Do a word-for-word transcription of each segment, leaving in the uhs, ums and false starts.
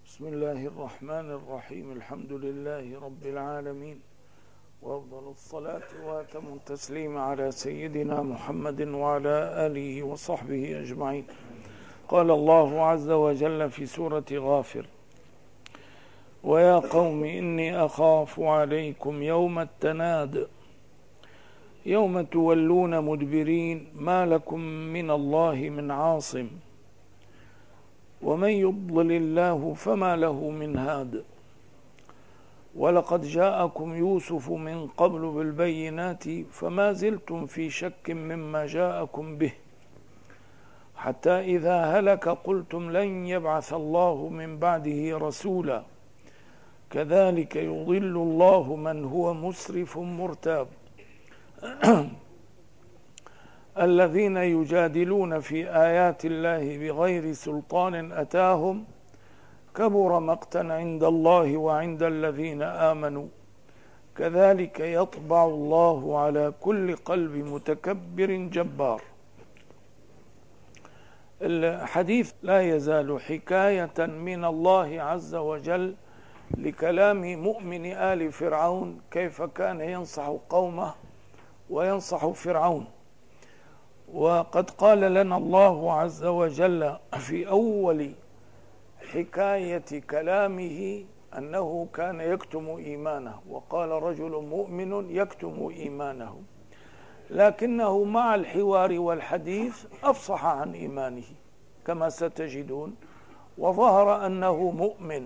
بسم الله الرحمن الرحيم. الحمد لله رب العالمين، وأفضل الصلاة وأتم التسليم على سيدنا محمد وعلى آله وصحبه أجمعين. قال الله عز وجل في سورة غافر: ويا قوم إني أخاف عليكم يوم التناد يوم تولون مدبرين ما لكم من الله من عاصم ومن يضلل الله فما له من هاد ولقد جاءكم يوسف من قبل بالبينات فما زلتم في شك مما جاءكم به حتى إذا هلك قلتم لن يبعث الله من بعده رسولا كذلك يضل الله من هو مسرف مرتاب الذين يجادلون في آيات الله بغير سلطان أتاهم كبر مقتا عند الله وعند الذين آمنوا كذلك يطبع الله على كل قلب متكبر جبار. الحديث لا يزال حكاية من الله عز وجل لكلام مؤمن آل فرعون، كيف كان ينصح قومه وينصح فرعون. وقد قال لنا الله عز وجل في أول حكاية كلامه أنه كان يكتم إيمانه، وقال رجل مؤمن يكتم إيمانه، لكنه مع الحوار والحديث أفصح عن إيمانه كما ستجدون، وظهر أنه مؤمن.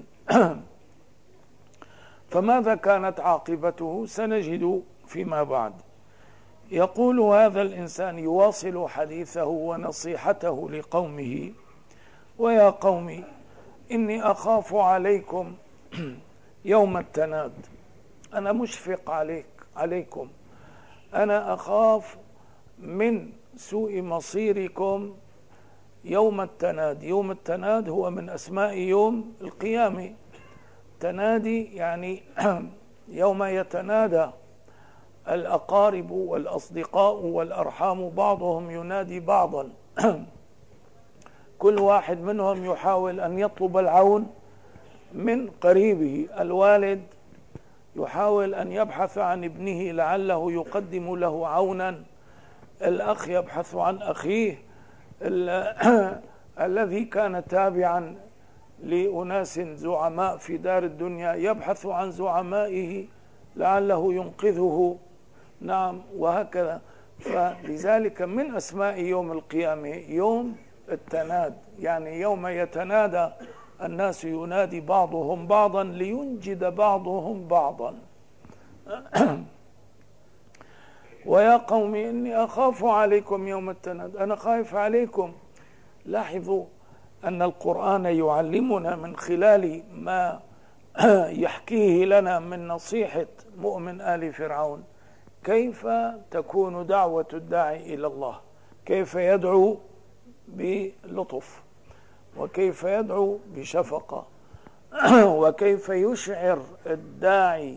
فماذا كانت عاقبته سنجد فيما بعد. يقول هذا الإنسان يواصل حديثه ونصيحته لقومه: ويا قوم إني أخاف عليكم يوم التناد، أنا مشفق عليك عليكم أنا أخاف من سوء مصيركم يوم التناد. يوم التناد هو من أسماء يوم القيامة. تنادي يعني يوم يتنادى الأقارب والأصدقاء والأرحام، بعضهم ينادي بعضا، كل واحد منهم يحاول أن يطلب العون من قريبه. الوالد يحاول أن يبحث عن ابنه لعله يقدم له عونا، الأخ يبحث عن أخيه الذي كان تابعا لأناس زعماء في دار الدنيا يبحث عن زعمائه لعله ينقذه. نعم، وهكذا. فلذلك من أسماء يوم القيامة يوم التناد، يعني يوم يتنادى الناس، ينادي بعضهم بعضا لينجد بعضهم بعضا. ويا قوم إني أخاف عليكم يوم التناد، أنا خايف عليكم. لاحظوا أن القرآن يعلمنا من خلال ما يحكيه لنا من نصيحة مؤمن آل فرعون كيف تكون دعوة الداعي إلى الله، كيف يدعو بلطف، وكيف يدعو بشفقة، وكيف يشعر الداعي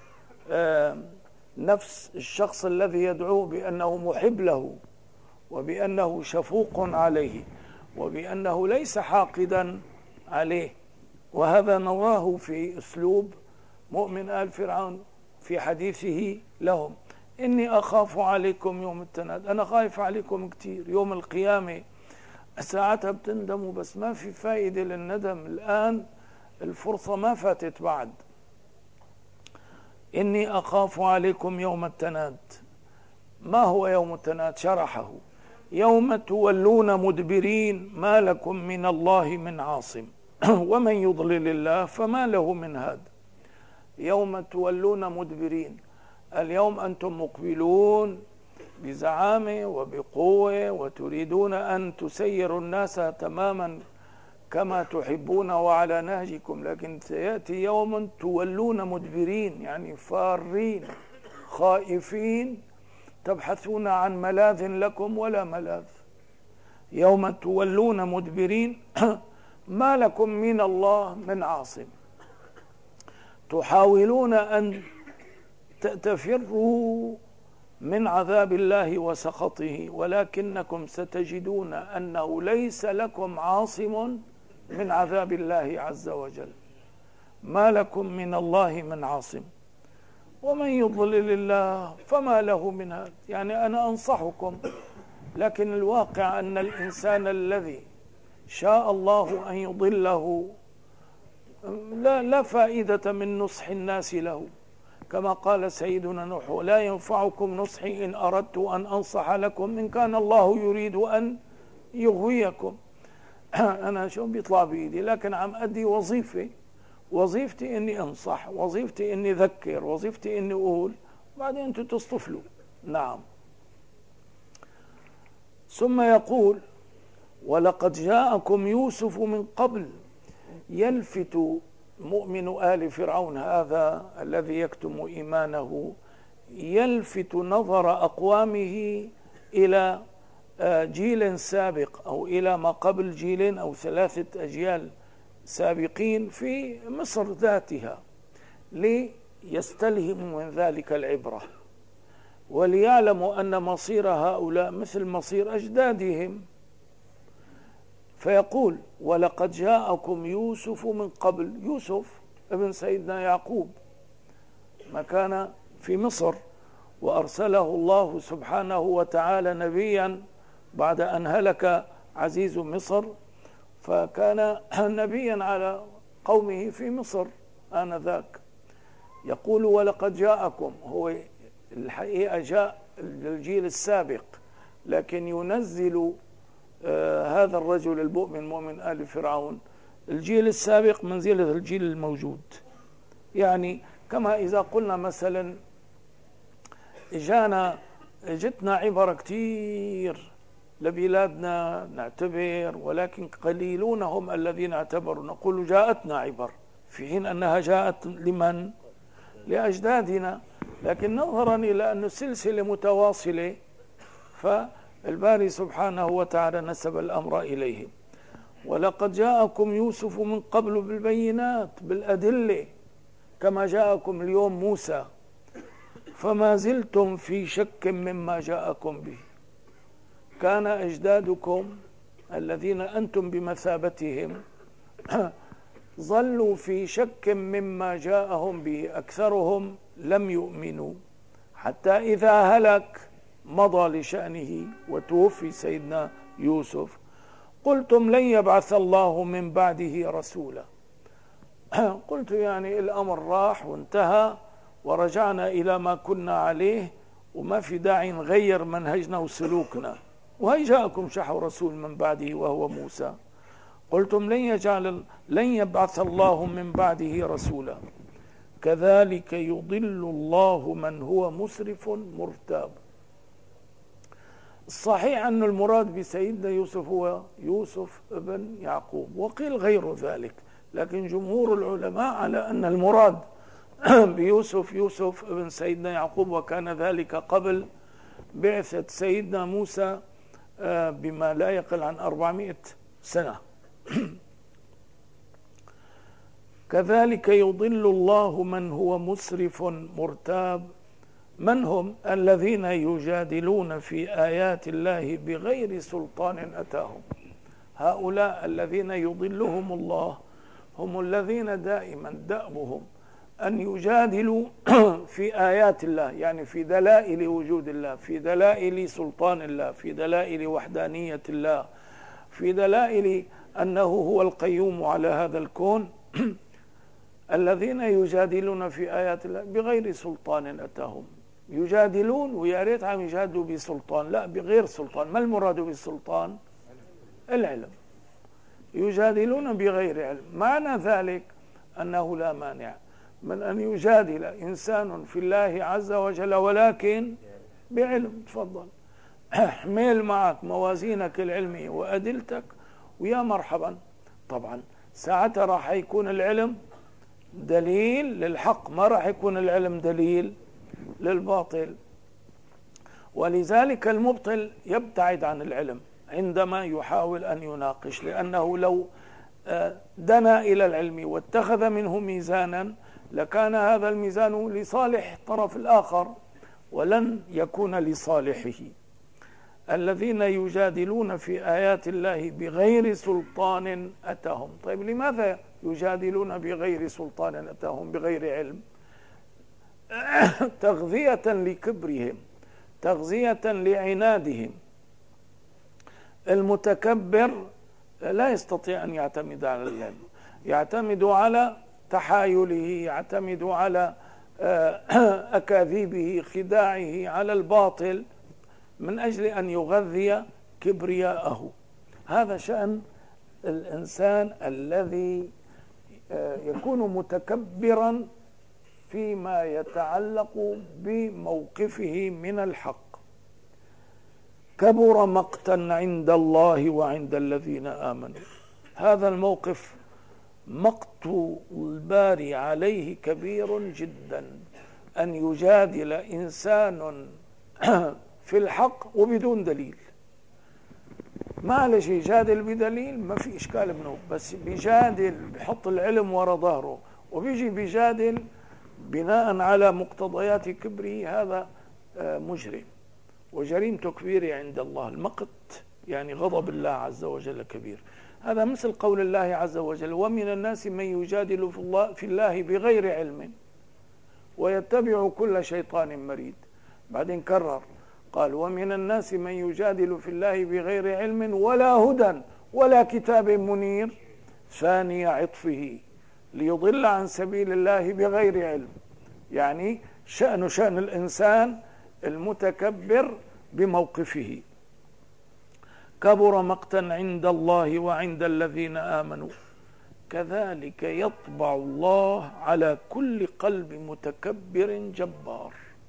نفس الشخص الذي يدعوه بأنه محب له، وبأنه شفوق عليه، وبأنه ليس حاقدا عليه. وهذا نراه في أسلوب مؤمن آل فرعون في حديثه لهم: إني أخاف عليكم يوم التناد، أنا خايف عليكم كتير يوم القيامة. ساعتها بتندموا، بس ما في فائدة للندم، الآن الفرصة ما فاتت بعد. إني أخاف عليكم يوم التناد. ما هو يوم التناد؟ شرحه: يوم تولون مدبرين ما لكم من الله من عاصم ومن يضلل الله فما له من هاد. يوم تولون مدبرين، اليوم أنتم مقبلون بزعامة وبقوة وتريدون أن تسيروا الناس تماما كما تحبون وعلى نهجكم، لكن سيأتي يوم تولون مدبرين، يعني فارين خائفين تبحثون عن ملاذ لكم ولا ملاذ. يوم تولون مدبرين ما لكم من الله من عاصم، تحاولون أن تفروا من عذاب الله وسخطه، ولكنكم ستجدون أنه ليس لكم عاصم من عذاب الله عز وجل. ما لكم من الله من عاصم ومن يضلل الله فما له من هاد. يعني أنا أنصحكم، لكن الواقع أن الإنسان الذي شاء الله أن يضله لا, لا فائدة من نصح الناس له، كما قال سيدنا نوح: لا ينفعكم نصحي إن أردت أن أنصح لكم إن كان الله يريد أن يغويكم. أنا شو بيطلع بإيدي، لكن عم أدي وظيفة، وظيفتي إني أنصح، وظيفتي إني أذكر، وظيفتي إني أقول، بعدين أنتم تصطفلوا. نعم. ثم يقول: ولقد جاءكم يوسف من قبل. يلفت مؤمن آل فرعون هذا الذي يكتم إيمانه، يلفت نظر أقوامه إلى جيل سابق أو إلى ما قبل جيلين أو ثلاثة أجيال سابقين في مصر ذاتها، ليستلهموا من ذلك العبرة، وليعلموا أن مصير هؤلاء مثل مصير أجدادهم. فيقول: ولقد جاءكم يوسف من قبل. يوسف ابن سيدنا يعقوب ما كان في مصر، وأرسله الله سبحانه وتعالى نبيا بعد أن هلك عزيز مصر، فكان نبيا على قومه في مصر آنذاك. يقول: ولقد جاءكم، هو الحقيقة جاء للجيل السابق، لكن ينزل آه هذا الرجل المؤمن مؤمن آل فرعون الجيل السابق منزلة الجيل الموجود. يعني كما إذا قلنا مثلا إجانا جتنا عبر كتير لبلادنا نعتبر، ولكن قليلون هم الذين اعتبروا، نقول جاءتنا عبر، في حين أنها جاءت لمن؟ لأجدادنا، لكن نظرا إلى أن السلسلة متواصلة فالباري سبحانه وتعالى نسب الأمر إليهم. ولقد جاءكم يوسف من قبل بالبينات، بالأدلة، كما جاءكم اليوم موسى، فما زلتم في شك مما جاءكم به. كان أجدادكم الذين أنتم بمثابتهم ظلوا في شك مما جاءهم به، أكثرهم لم يؤمنوا، حتى إذا هلك مضى لشأنه وتوفي سيدنا يوسف قلتم لن يبعث الله من بعده رسولا. قلت يعني الأمر راح وانتهى ورجعنا إلى ما كنا عليه، وما في داعي نغير منهجنا وسلوكنا، وهي جاءكم شحو رسول من بعده وهو موسى. قلتم لن يجعل لن يبعث الله من بعده رسولا كذلك يضل الله من هو مسرف مرتاب. الصحيح أن المراد بسيدنا يوسف هو يوسف ابن يعقوب، وقيل غير ذلك، لكن جمهور العلماء على أن المراد بيوسف يوسف ابن سيدنا يعقوب، وكان ذلك قبل بعثة سيدنا موسى بما لا يقل عن أربعمائة سنة. كذلك يضل الله من هو مسرف مرتاب. من هم؟ الذين يجادلون في آيات الله بغير سلطان أتاهم. هؤلاء الذين يضلهم الله هم الذين دائما دأبهم أن يجادلوا في آيات الله، يعني في دلائل وجود الله، في دلائل سلطان الله، في دلائل وحدانية الله، في دلائل أنه هو القيوم على هذا الكون. الذين يجادلون في آيات الله بغير سلطان أتاهم. يجادلون ويا ريت عم يجادلوا بسلطان، لا، بغير سلطان. ما المراد بالسلطان؟ العلم. يجادلون بغير علم، معنى ذلك أنه لا مانع من أن يجادل إنسان في الله عز وجل ولكن بعلم. تفضل احمل معك موازينك العلمية وأدلتك ويا مرحبا. طبعا ساعتها راح يكون العلم دليل للحق، ما راح يكون العلم دليل للباطل. ولذلك المبطل يبتعد عن العلم عندما يحاول أن يناقش، لأنه لو دنا إلى العلم واتخذ منه ميزانا لكان هذا الميزان لصالح الطرف الآخر ولن يكون لصالحه. الذين يجادلون في آيات الله بغير سلطان أتاهم. طيب لماذا يجادلون بغير سلطان أتاهم، بغير علم؟ تغذية لكبرهم، تغذية لعنادهم. المتكبر لا يستطيع أن يعتمد على العلم، يعتمد على تحايله، يعتمد على أكاذيبه، خداعه، على الباطل، من أجل أن يغذي كبرياءه. هذا شأن الإنسان الذي يكون متكبرا فيما يتعلق بموقفه من الحق. كبر مقتا عند الله وعند الذين آمنوا. هذا الموقف مقت الباري عليه كبير جدا، أن يجادل إنسان في الحق وبدون دليل. معلش يجادل بدليل ما في إشكال منه، بس بيجادل بيحط العلم وراء ظهره وبيجي بيجادل بناء على مقتضيات كبره، هذا مجرم وجريمته كبيرة عند الله. المقت يعني غضب الله عز وجل كبير. هذا مثل قول الله عز وجل: ومن الناس من يجادل في الله, في الله بغير علم ويتبع كل شيطان مريد. بعدين كرر قال: ومن الناس من يجادل في الله بغير علم ولا هدى ولا كتاب منير ثاني عطفه ليضل عن سبيل الله بغير علم. يعني شأن شأن الإنسان المتكبر بموقفه. كبر مقتا عند الله وعند الذين آمنوا كذلك يطبع الله على كل قلب متكبر جبار.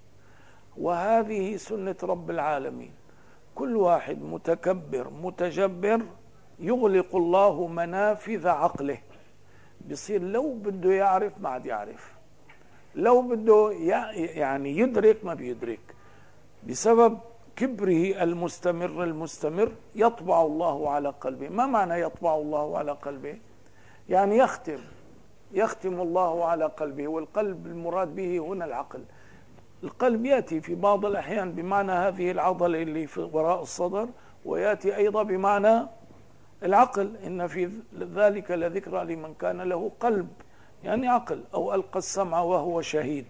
وهذه سنة رب العالمين. كل واحد متكبر متجبر يغلق الله منافذ عقله، بصير لو بده يعرف ما عاد يعرف، لو بده يعني يدرك ما بيدرك، بسبب كبره المستمر المستمر. يطبع الله على قلبه. ما معنى يطبع الله على قلبه؟ يعني يختم يختم الله على قلبه. والقلب المراد به هنا العقل. القلب يأتي في بعض الأحيان بمعنى هذه العضلة اللي في وراء الصدر، ويأتي أيضا بمعنى العقل. إن في ذلك لذكرى لمن كان له قلب، يعني عقل. أو ألقى السمع وهو شهيد.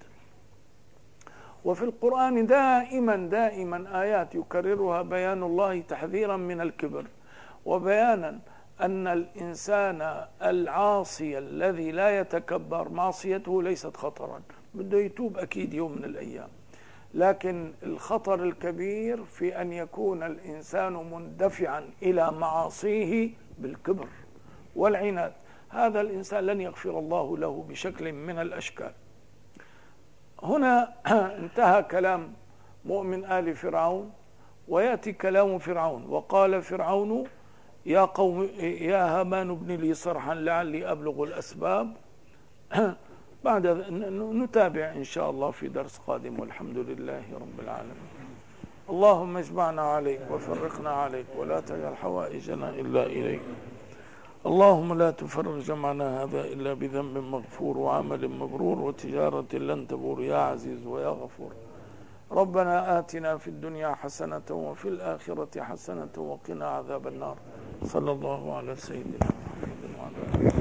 وفي القرآن دائما دائما آيات يكررها بيان الله تحذيرا من الكبر، وبيانا أن الإنسان العاصي الذي لا يتكبر معصيته ليست خطرا، بده يتوب أكيد يوم من الأيام. لكن الخطر الكبير في أن يكون الإنسان مندفعا إلى معاصيه بالكبر والعناد. هذا الإنسان لن يغفر الله له بشكل من الأشكال. هنا انتهى كلام مؤمن آل فرعون، ويأتي كلام فرعون. وقال فرعون: يا قوم يا هامان ابن لي صرحا لعلي أبلغ الأسباب. بعد نتابع إن شاء الله في درس قادم، والحمد لله رب العالمين. اللهم اجمعنا عليك وفرقنا عليك، ولا تجعل حوائجنا إلا إليك. اللهم لا تفرق جمعنا هذا إلا بذنب مغفور وعمل مبرور وتجارة لن تبور يا عزيز ويا غفور. ربنا آتنا في الدنيا حسنة وفي الآخرة حسنة وقنا عذاب النار. صلى الله على سيدنا محمد وعلى آله.